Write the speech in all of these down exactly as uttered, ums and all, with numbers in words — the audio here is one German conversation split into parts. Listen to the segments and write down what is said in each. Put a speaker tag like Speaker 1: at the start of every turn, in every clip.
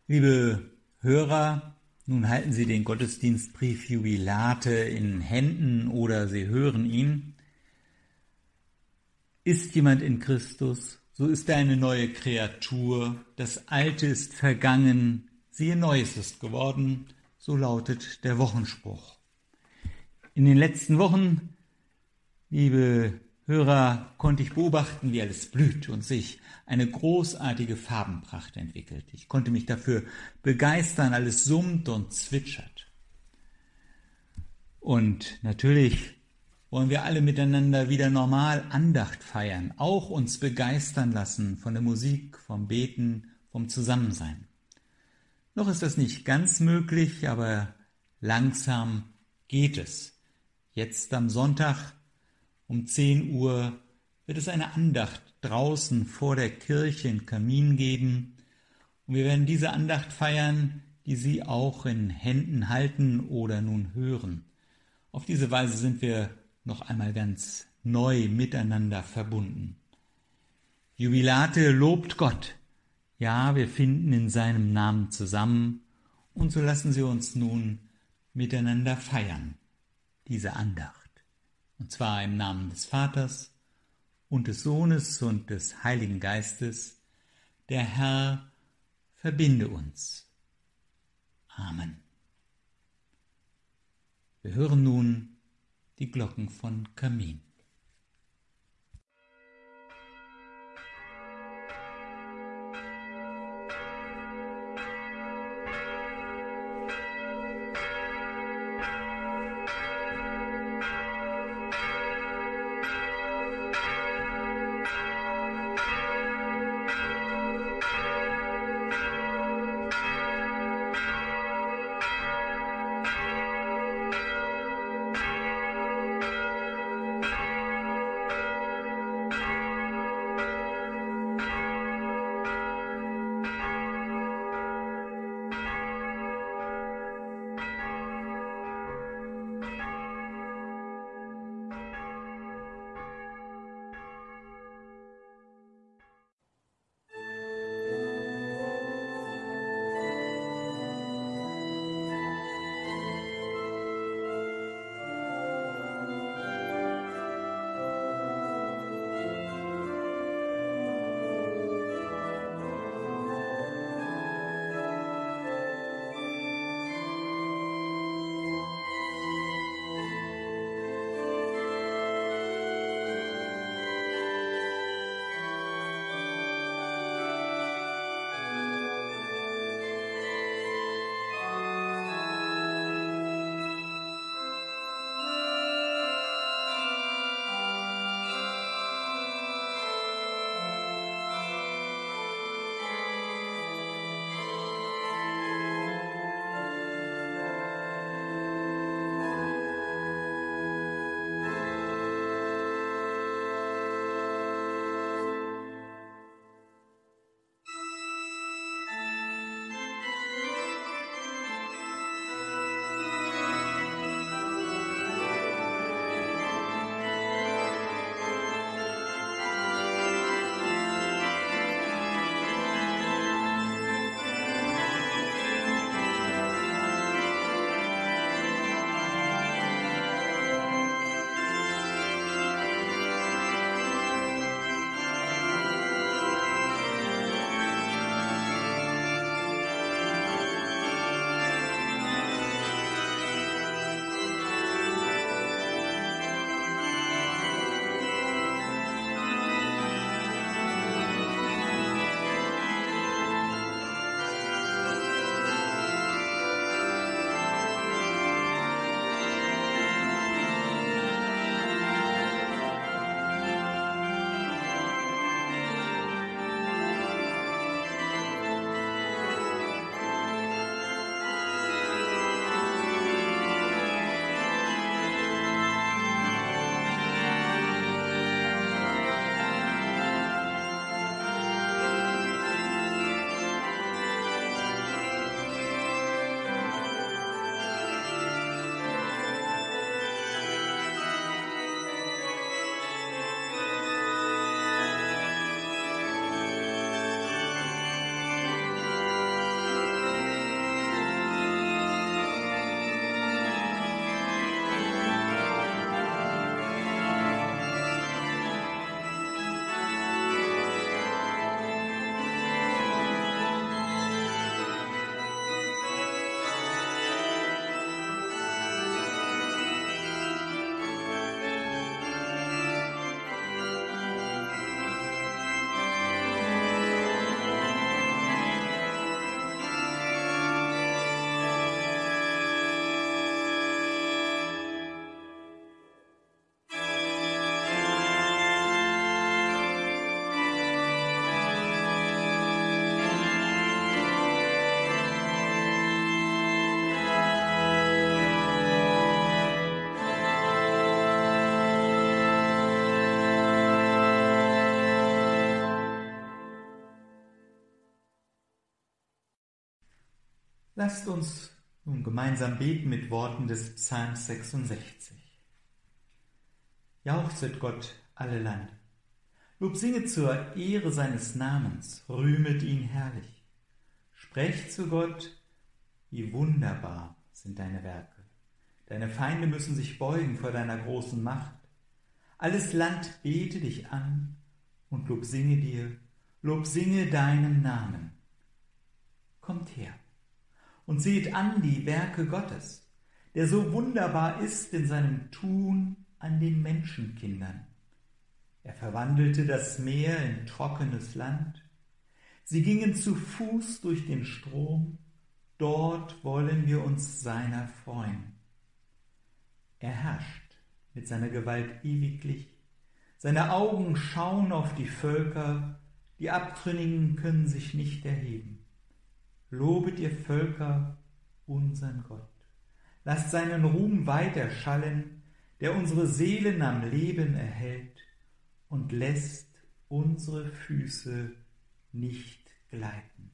Speaker 1: Liebe Hörer, nun halten Sie den Gottesdienstbrief Jubilate in Händen oder Sie hören ihn. Ist jemand in Christus, so ist er eine neue Kreatur. Das Alte ist vergangen, siehe Neues ist geworden, so lautet der Wochenspruch. In den letzten Wochen, liebe Hörer, konnte ich beobachten, wie alles blüht und sich eine großartige Farbenpracht entwickelt. Ich konnte mich dafür begeistern, alles summt und zwitschert. Und natürlich wollen wir alle miteinander wieder normal Andacht feiern, auch uns begeistern lassen von der Musik, vom Beten, vom Zusammensein. Noch ist das nicht ganz möglich, aber langsam geht es. Jetzt am Sonntag um zehn Uhr wird es eine Andacht draußen vor der Kirche im Kamin geben. Und wir werden diese Andacht feiern, die Sie auch in Händen halten oder nun hören. Auf diese Weise sind wir noch einmal ganz neu miteinander verbunden. Jubilate lobt Gott. Ja, wir finden in seinem Namen zusammen. Und so lassen Sie uns nun miteinander feiern, diese Andacht. Und zwar im Namen des Vaters und des Sohnes und des Heiligen Geistes. Der Herr verbinde uns. Amen. Wir hören nun die Glocken von Kamin. Lasst uns nun gemeinsam beten mit Worten des Psalms sechsundsechzig. Jauchzet Gott alle Land. Lob singet zur Ehre seines Namens, rühmet ihn herrlich. Sprecht zu Gott, wie wunderbar sind deine Werke. Deine Feinde müssen sich beugen vor deiner großen Macht. Alles Land bete dich an und Lob singe dir, Lob singe deinem Namen. Kommt her und seht an die Werke Gottes, der so wunderbar ist in seinem Tun an den Menschenkindern. Er verwandelte das Meer in trockenes Land. Sie gingen zu Fuß durch den Strom, dort wollen wir uns seiner freuen. Er herrscht mit seiner Gewalt ewiglich. Seine Augen schauen auf die Völker, die Abtrünnigen können sich nicht erheben. Lobet ihr Völker unseren Gott. Lasst seinen Ruhm weit erschallen, der unsere Seelen am Leben erhält und lässt unsere Füße nicht gleiten.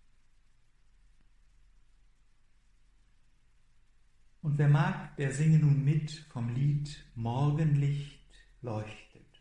Speaker 1: Und wer mag, der singe nun mit vom Lied Morgenlicht leuchtet.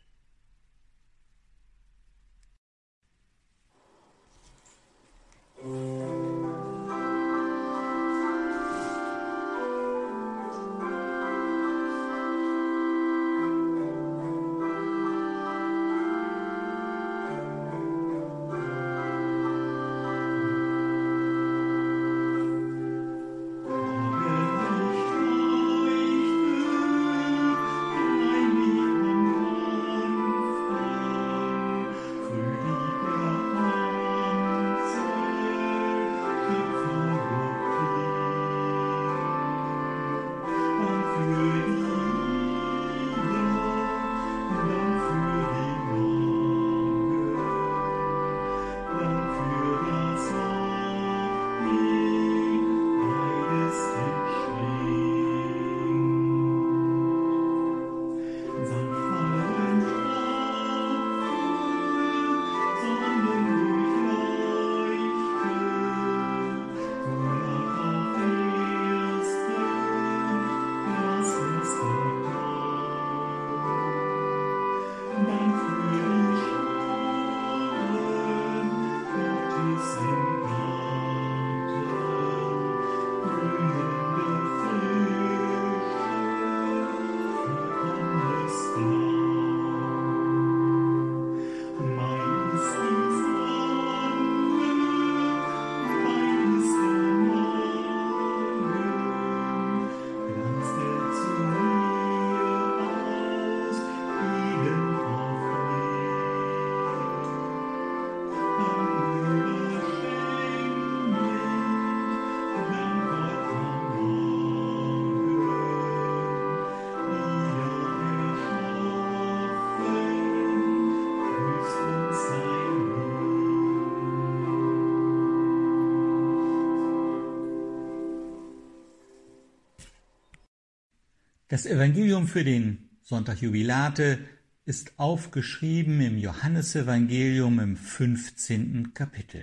Speaker 1: Das Evangelium für den Sonntag Jubilate ist aufgeschrieben im Johannesevangelium im fünfzehnten Kapitel.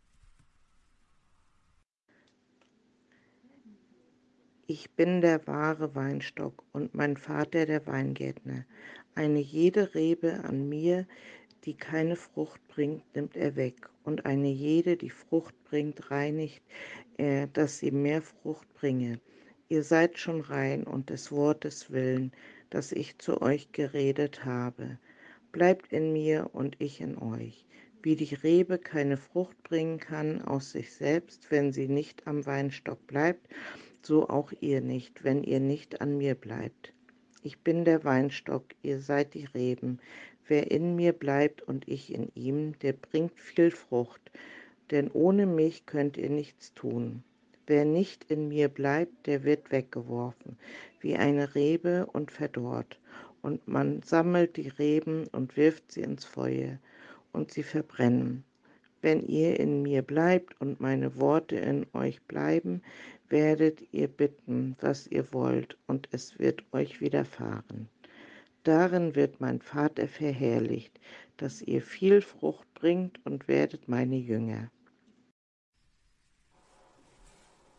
Speaker 2: Ich bin der wahre Weinstock und mein Vater der Weingärtner. Eine jede Rebe an mir, die keine Frucht bringt, nimmt er weg, und eine jede, die Frucht bringt, reinigt er, dass sie mehr Frucht bringe. Ihr seid schon rein um des Wortes willen, das ich zu euch geredet habe. Bleibt in mir und ich in euch. Wie die Rebe keine Frucht bringen kann aus sich selbst, wenn sie nicht am Weinstock bleibt, so auch ihr nicht, wenn ihr nicht an mir bleibt. Ich bin der Weinstock, ihr seid die Reben. Wer in mir bleibt und ich in ihm, der bringt viel Frucht, denn ohne mich könnt ihr nichts tun. Wer nicht in mir bleibt, der wird weggeworfen, wie eine Rebe und verdorrt. Und man sammelt die Reben und wirft sie ins Feuer, und sie verbrennen. Wenn ihr in mir bleibt und meine Worte in euch bleiben, werdet ihr bitten, was ihr wollt, und es wird euch widerfahren. Darin wird mein Vater verherrlicht, dass ihr viel Frucht bringt und werdet meine Jünger.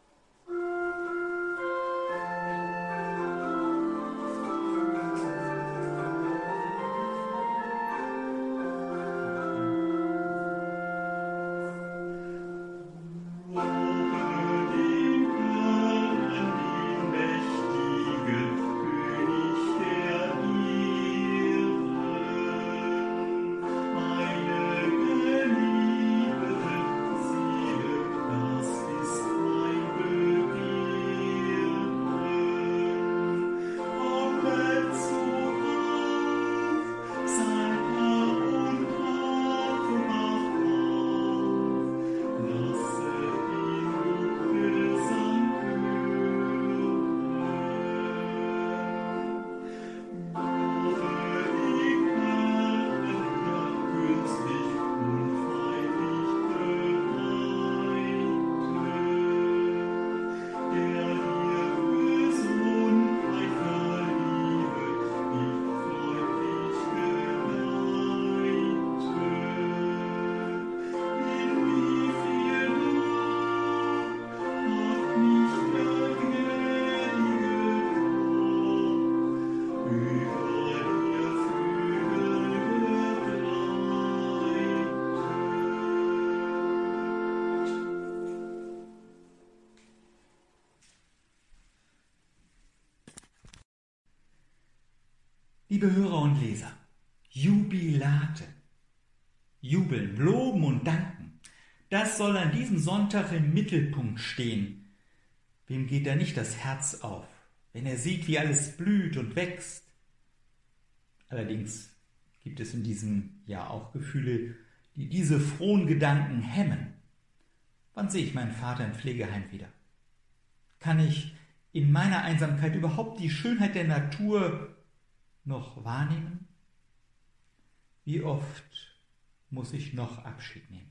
Speaker 1: Liebe Hörer und Leser, Jubilate, jubeln, loben und danken, das soll an diesem Sonntag im Mittelpunkt stehen. Wem geht da nicht das Herz auf, wenn er sieht, wie alles blüht und wächst? Allerdings gibt es in diesem Jahr auch Gefühle, die diese frohen Gedanken hemmen. Wann sehe ich meinen Vater im Pflegeheim wieder? Kann ich in meiner Einsamkeit überhaupt die Schönheit der Natur noch wahrnehmen? Wie oft muss ich noch Abschied nehmen?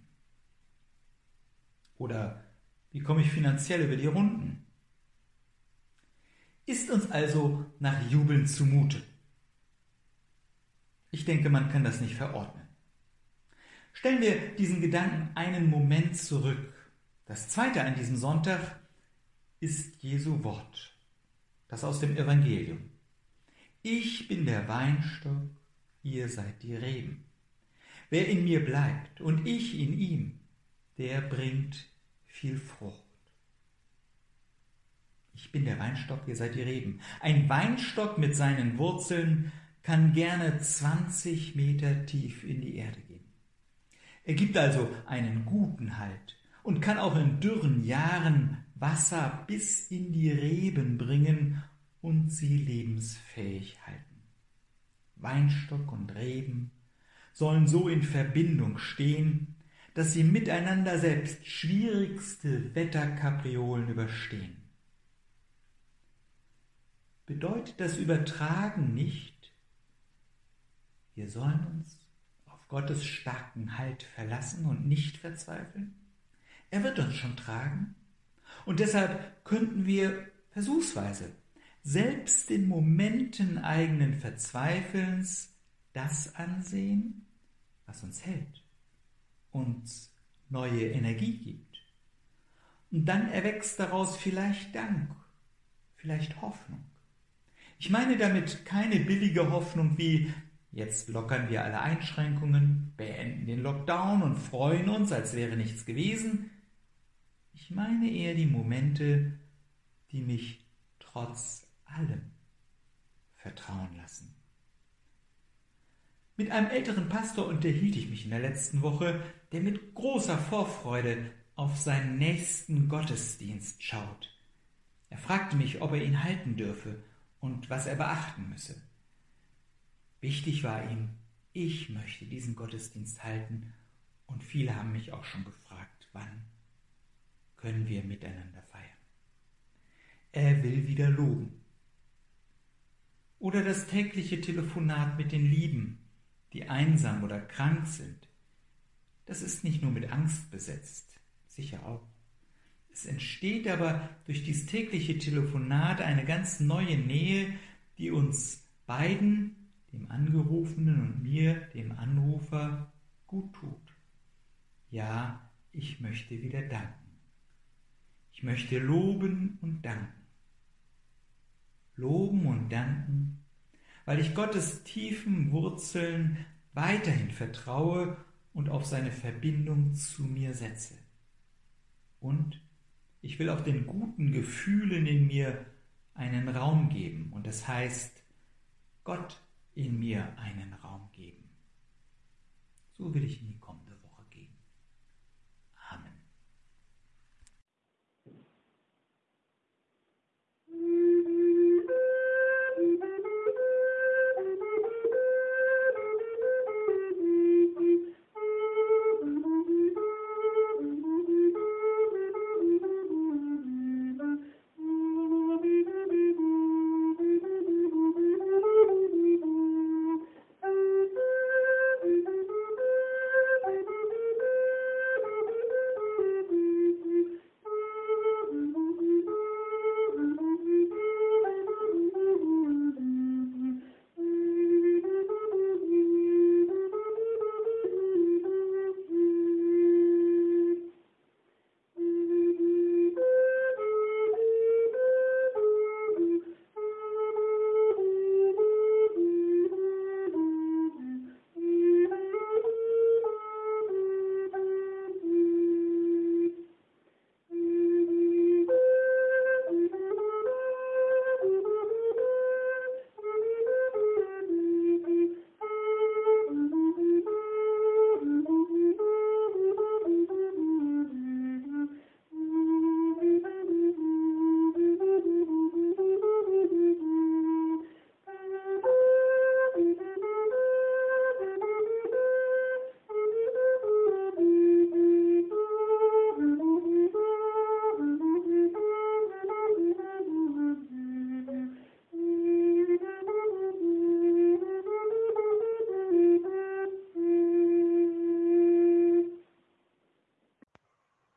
Speaker 1: Oder wie komme ich finanziell über die Runden? Ist uns also nach Jubeln zumute? Ich denke, man kann das nicht verordnen. Stellen wir diesen Gedanken einen Moment zurück. Das zweite an diesem Sonntag ist Jesu Wort, das aus dem Evangelium. Ich bin der Weinstock, ihr seid die Reben. Wer in mir bleibt und ich in ihm, der bringt viel Frucht. Ich bin der Weinstock, ihr seid die Reben. Ein Weinstock mit seinen Wurzeln kann gerne zwanzig Meter tief in die Erde gehen. Er gibt also einen guten Halt und kann auch in dürren Jahren Wasser bis in die Reben bringen und sie lebensfähig halten. Weinstock und Reben sollen so in Verbindung stehen, dass sie miteinander selbst schwierigste Wetterkapriolen überstehen. Bedeutet das Übertragen nicht, wir sollen uns auf Gottes starken Halt verlassen und nicht verzweifeln? Er wird uns schon tragen. Und deshalb könnten wir versuchsweise, selbst in Momenten eigenen Verzweifelns, das ansehen, was uns hält, uns neue Energie gibt. Und dann erwächst daraus vielleicht Dank, vielleicht Hoffnung. Ich meine damit keine billige Hoffnung wie, jetzt lockern wir alle Einschränkungen, beenden den Lockdown und freuen uns, als wäre nichts gewesen. Ich meine eher die Momente, die mich trotz allem vertrauen lassen. Mit einem älteren Pastor unterhielt ich mich in der letzten Woche, der mit großer Vorfreude auf seinen nächsten Gottesdienst schaut. Er fragte mich, ob er ihn halten dürfe und was er beachten müsse. Wichtig war ihm, ich möchte diesen Gottesdienst halten, und viele haben mich auch schon gefragt, wann können wir miteinander feiern. Er will wieder loben. Oder das tägliche Telefonat mit den Lieben, die einsam oder krank sind. Das ist nicht nur mit Angst besetzt, sicher auch. Es entsteht aber durch dieses tägliche Telefonat eine ganz neue Nähe, die uns beiden, dem Angerufenen und mir, dem Anrufer, gut tut. Ja, ich möchte wieder danken. Ich möchte loben und danken. Loben und danken, weil ich Gottes tiefen Wurzeln weiterhin vertraue und auf seine Verbindung zu mir setze. Und ich will auch den guten Gefühlen in mir einen Raum geben. Und das heißt, Gott in mir einen Raum geben. So will ich in die kommende Woche gehen. Amen.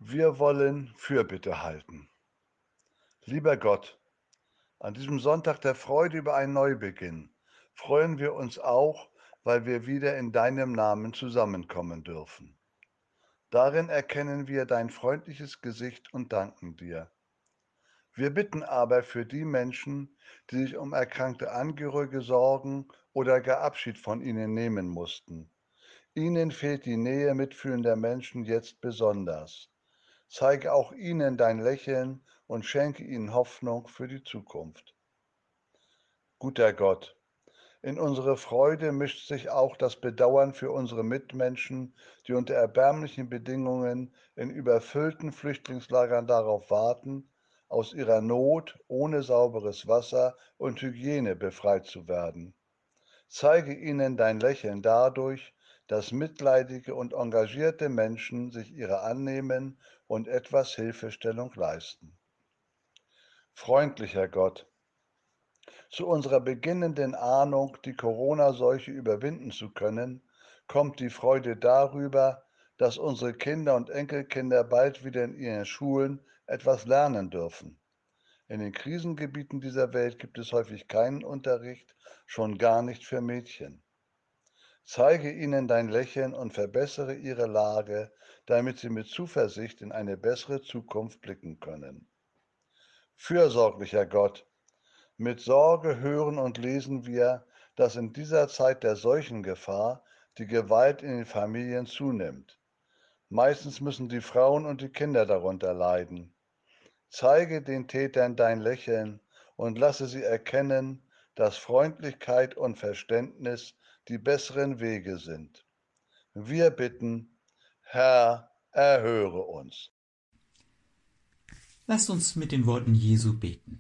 Speaker 3: Wir wollen Fürbitte halten. Lieber Gott, an diesem Sonntag der Freude über einen Neubeginn freuen wir uns auch, weil wir wieder in deinem Namen zusammenkommen dürfen. Darin erkennen wir dein freundliches Gesicht und danken dir. Wir bitten aber für die Menschen, die sich um erkrankte Angehörige sorgen oder gar Abschied von ihnen nehmen mussten. Ihnen fehlt die Nähe mitfühlender Menschen jetzt besonders. Zeige auch ihnen dein Lächeln und schenke ihnen Hoffnung für die Zukunft. Guter Gott, in unsere Freude mischt sich auch das Bedauern für unsere Mitmenschen, die unter erbärmlichen Bedingungen in überfüllten Flüchtlingslagern darauf warten, aus ihrer Not ohne sauberes Wasser und Hygiene befreit zu werden. Zeige ihnen dein Lächeln dadurch, dass mitleidige und engagierte Menschen sich ihrer annehmen und etwas Hilfestellung leisten. Freundlicher Gott, zu unserer beginnenden Ahnung, die Corona-Seuche überwinden zu können, kommt die Freude darüber, dass unsere Kinder und Enkelkinder bald wieder in ihren Schulen etwas lernen dürfen. In den Krisengebieten dieser Welt gibt es häufig keinen Unterricht, schon gar nicht für Mädchen. Zeige ihnen dein Lächeln und verbessere ihre Lage, damit sie mit Zuversicht in eine bessere Zukunft blicken können. Fürsorglicher Gott, mit Sorge hören und lesen wir, dass in dieser Zeit der Seuchengefahr die Gewalt in den Familien zunimmt. Meistens müssen die Frauen und die Kinder darunter leiden. Zeige den Tätern dein Lächeln und lasse sie erkennen, dass Freundlichkeit und Verständnis die besseren Wege sind. Wir bitten, Herr, erhöre uns.
Speaker 1: Lasst uns mit den Worten Jesu beten.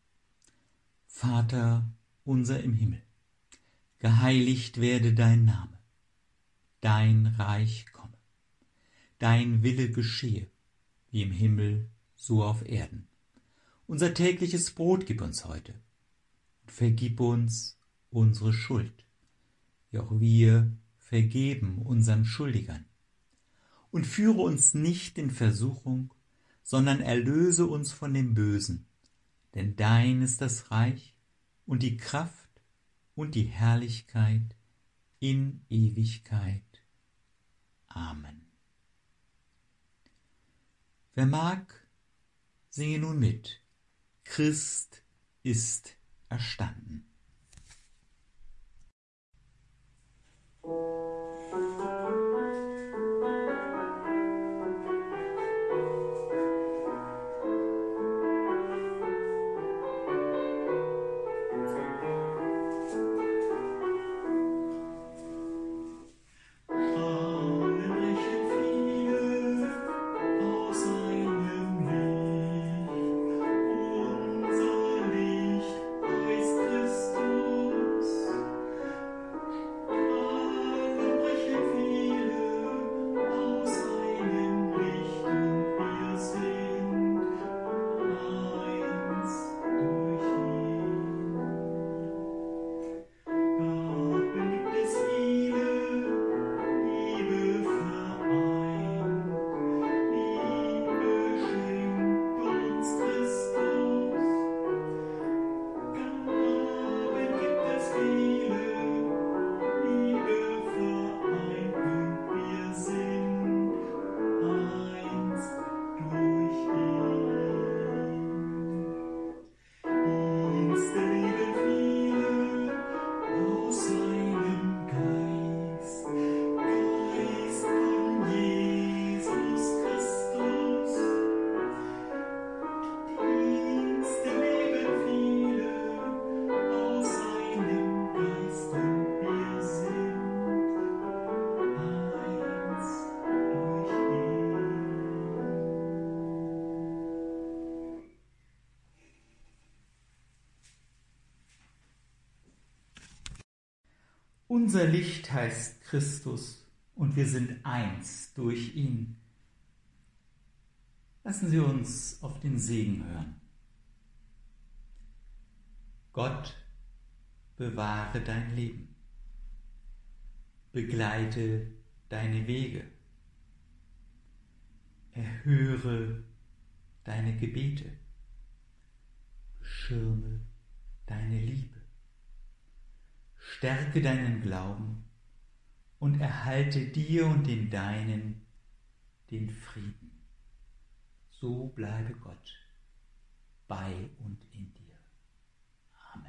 Speaker 1: Vater unser im Himmel, geheiligt werde dein Name, dein Reich komme, dein Wille geschehe, wie im Himmel, so auf Erden. Unser tägliches Brot gib uns heute und vergib uns unsere Schuld, wie auch wir vergeben unseren Schuldigern. Und führe uns nicht in Versuchung, sondern erlöse uns von dem Bösen. Denn dein ist das Reich und die Kraft und die Herrlichkeit in Ewigkeit. Amen. Wer mag, singe nun mit. Christ ist erstanden. Unser Licht heißt Christus und wir sind eins durch ihn. Lassen Sie uns auf den Segen hören. Gott bewahre dein Leben, begleite deine Wege, erhöre deine Gebete, beschirme deine Liebe, stärke deinen Glauben und erhalte dir und den Deinen den Frieden. So bleibe Gott bei und in dir. Amen.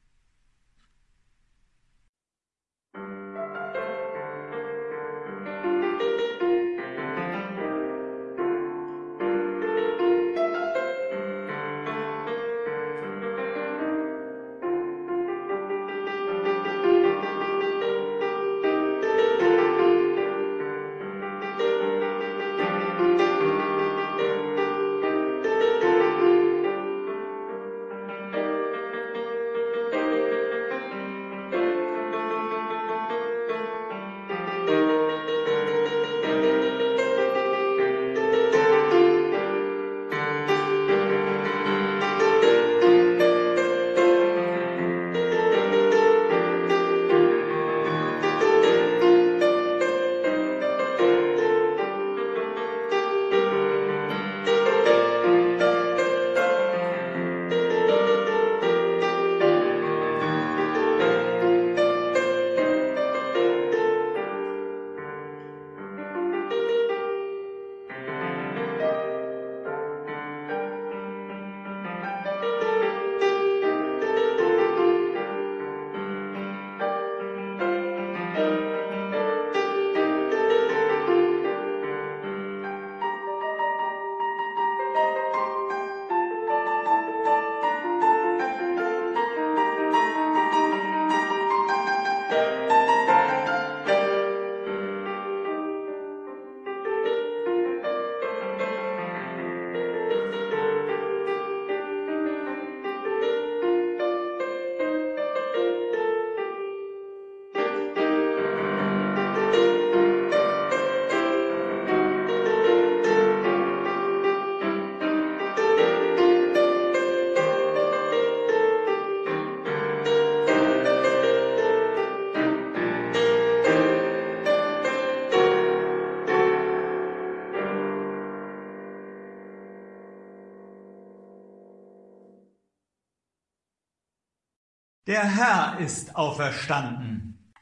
Speaker 1: Der Herr ist auferstanden.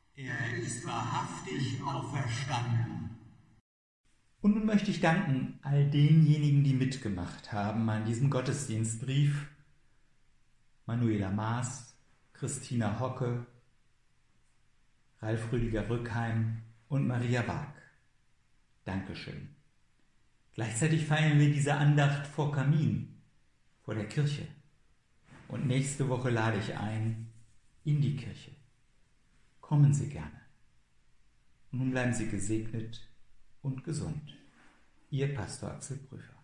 Speaker 4: Er ist wahrhaftig auferstanden.
Speaker 1: Und nun möchte ich danken all denjenigen, die mitgemacht haben an diesem Gottesdienstbrief. Manuela Maas, Christina Hocke, Ralf Rüdiger Rückheim und Maria Wag. Dankeschön. Gleichzeitig feiern wir diese Andacht vor Kamin, vor der Kirche. Und nächste Woche lade ich ein in die Kirche. Kommen Sie gerne. Und nun bleiben Sie gesegnet und gesund. Ihr Pastor Axel Prüfer.